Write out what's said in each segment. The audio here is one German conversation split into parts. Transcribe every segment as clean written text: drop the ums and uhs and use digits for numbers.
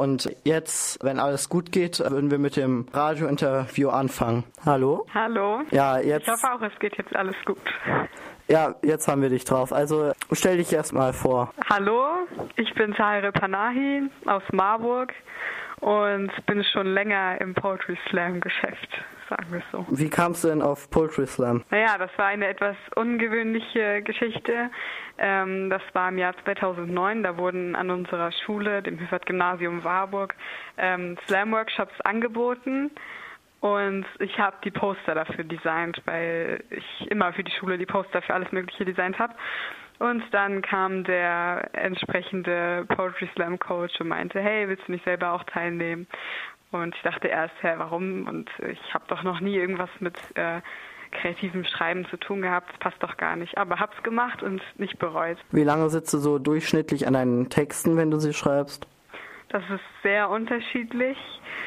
und jetzt, wenn alles gut geht, würden wir mit dem Radiointerview anfangen. Hallo? Hallo. Ja, jetzt. Ich hoffe auch, es geht jetzt alles gut. Ja, jetzt haben wir dich drauf. Also stell dich erst mal vor. Hallo, ich bin Tahireh Panahi aus Marburg und bin schon länger im Poetry Slam Geschäft, sagen wir es so. Wie kamst du denn auf Poetry Slam? Naja, das war eine etwas ungewöhnliche Geschichte. Das war im Jahr 2009, da wurden an unserer Schule, dem Hüffert-Gymnasium Warburg, Slam-Workshops angeboten. Und ich habe die Poster dafür designt, weil ich immer für die Schule die Poster für alles Mögliche designt habe. Und dann kam der entsprechende Poetry Slam Coach und meinte, hey, willst du nicht selber auch teilnehmen? Und ich dachte erst, warum? Und ich habe doch noch nie irgendwas mit kreativem Schreiben zu tun gehabt, das passt doch gar nicht. Aber hab's gemacht und nicht bereut. Wie lange sitzt du so durchschnittlich an deinen Texten, wenn du sie schreibst? Das ist sehr unterschiedlich.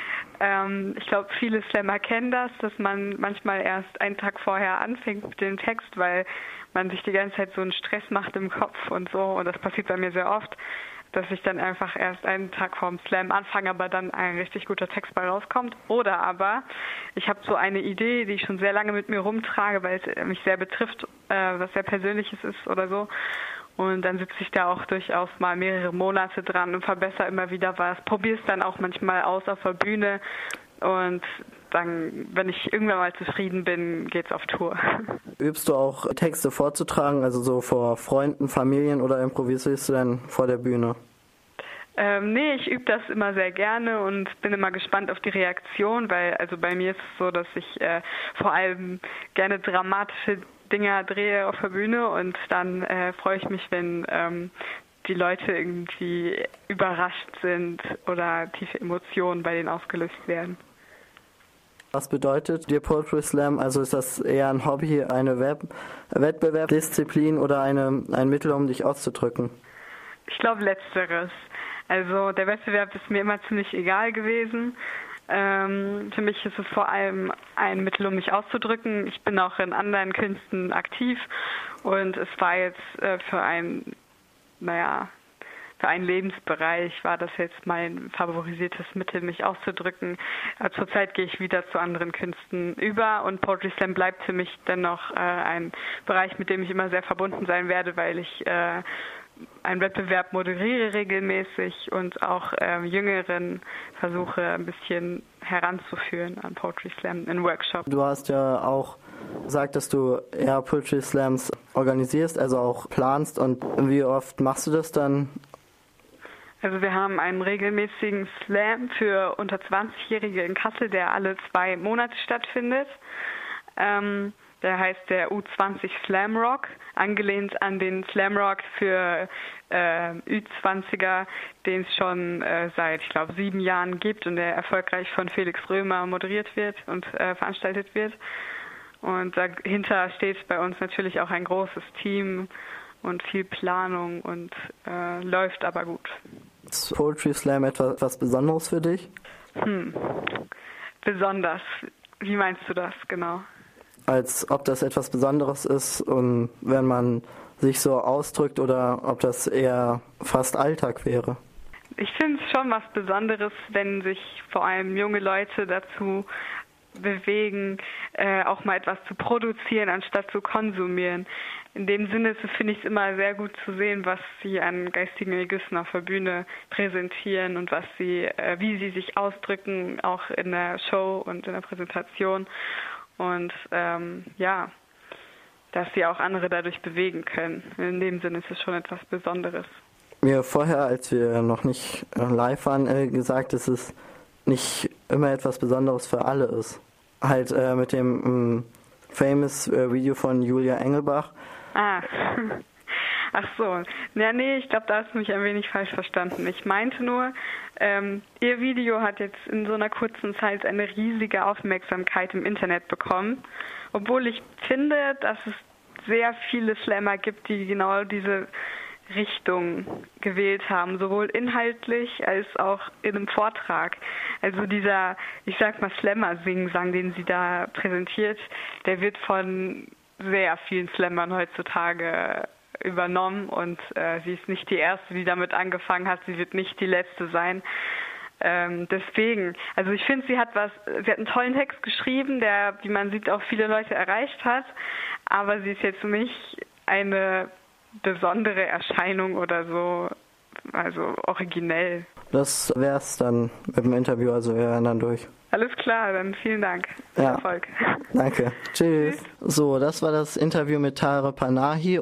Ich glaube, viele Slammer kennen das, dass man manchmal erst einen Tag vorher anfängt mit dem Text, weil man sich die ganze Zeit so einen Stress macht im Kopf und so. Und das passiert bei mir sehr oft, dass ich dann einfach erst einen Tag vorm Slam anfange, aber dann ein richtig guter Text bei rauskommt. Oder aber ich habe so eine Idee, die ich schon sehr lange mit mir rumtrage, weil es mich sehr betrifft, was sehr Persönliches ist oder so. Und dann sitze ich da auch durchaus mal mehrere Monate dran und verbessere immer wieder was. Probiere es dann auch manchmal aus auf der Bühne. Und dann, wenn ich irgendwann mal zufrieden bin, geht's auf Tour. Übst du auch Texte vorzutragen, also so vor Freunden, Familien oder improvisierst du dann vor der Bühne? Nee, ich übe das immer sehr gerne und bin immer gespannt auf die Reaktion, weil also bei mir ist es so, dass ich vor allem gerne dramatische Dinger drehe auf der Bühne und dann freue ich mich, wenn die Leute irgendwie überrascht sind oder tiefe Emotionen bei denen ausgelöst werden. Was bedeutet dir Poetry Slam? Also ist das eher ein Hobby, eine Wettbewerbsdisziplin oder ein Mittel, um dich auszudrücken? Ich glaube Letzteres. Also der Wettbewerb ist mir immer ziemlich egal gewesen. Für mich ist es vor allem ein Mittel, um mich auszudrücken. Ich bin auch in anderen Künsten aktiv und es war jetzt für einen Lebensbereich war das jetzt mein favorisiertes Mittel, mich auszudrücken. Zurzeit gehe ich wieder zu anderen Künsten über und Poetry Slam bleibt für mich dennoch ein Bereich, mit dem ich immer sehr verbunden sein werde, weil ich einen Wettbewerb moderiere regelmäßig und auch Jüngeren versuche ein bisschen heranzuführen an Poetry Slam in Workshops. Du hast ja auch gesagt, dass du eher Poetry Slams organisierst, also auch planst. Und wie oft machst du das dann? Also wir haben einen regelmäßigen Slam für unter 20-Jährige in Kassel, der alle 2 Monate stattfindet. Der heißt der U20 Slam Rock, angelehnt an den Slam Rock für Ü20er, den es schon seit, ich glaube, 7 Jahren gibt und der erfolgreich von Felix Römer moderiert wird und veranstaltet wird. Und dahinter steht bei uns natürlich auch ein großes Team und viel Planung und läuft aber gut. Ist Poetry Slam etwas Besonderes für dich? Besonders. Wie meinst du das genau? Als ob das etwas Besonderes ist, und wenn man sich so ausdrückt, oder ob das eher fast Alltag wäre? Ich finde es schon was Besonderes, wenn sich vor allem junge Leute dazu bewegen, auch mal etwas zu produzieren, anstatt zu konsumieren. In dem Sinne finde ich es immer sehr gut zu sehen, was sie an geistigen Ergüssen auf der Bühne präsentieren und wie sie sich ausdrücken, auch in der Show und in der Präsentation. Und dass sie auch andere dadurch bewegen können. In dem Sinne ist es schon etwas Besonderes. Mir vorher, als wir noch nicht live waren, gesagt, dass es nicht immer etwas Besonderes für alle ist. Halt mit dem famous Video von Julia Engelbach. Ach so. Ja, nee, ich glaube, da hast du mich ein wenig falsch verstanden. Ich meinte nur, ihr Video hat jetzt in so einer kurzen Zeit eine riesige Aufmerksamkeit im Internet bekommen, obwohl ich finde, dass es sehr viele Slammer gibt, die genau diese Richtung gewählt haben, sowohl inhaltlich als auch in einem Vortrag. Also dieser, ich sag mal, Slammer-Singsang, den sie da präsentiert, der wird von sehr vielen Slammern heutzutage übernommen und sie ist nicht die Erste, die damit angefangen hat, sie wird nicht die Letzte sein. Deswegen, also ich finde, sie hat einen tollen Text geschrieben, der, wie man sieht, auch viele Leute erreicht hat, aber sie ist jetzt für mich eine besondere Erscheinung oder so, also originell. Das wär's dann mit dem Interview, also wir wären dann durch. Alles klar, dann vielen Dank. Viel Erfolg. Danke. Tschüss. So, das war das Interview mit Tare Panahi.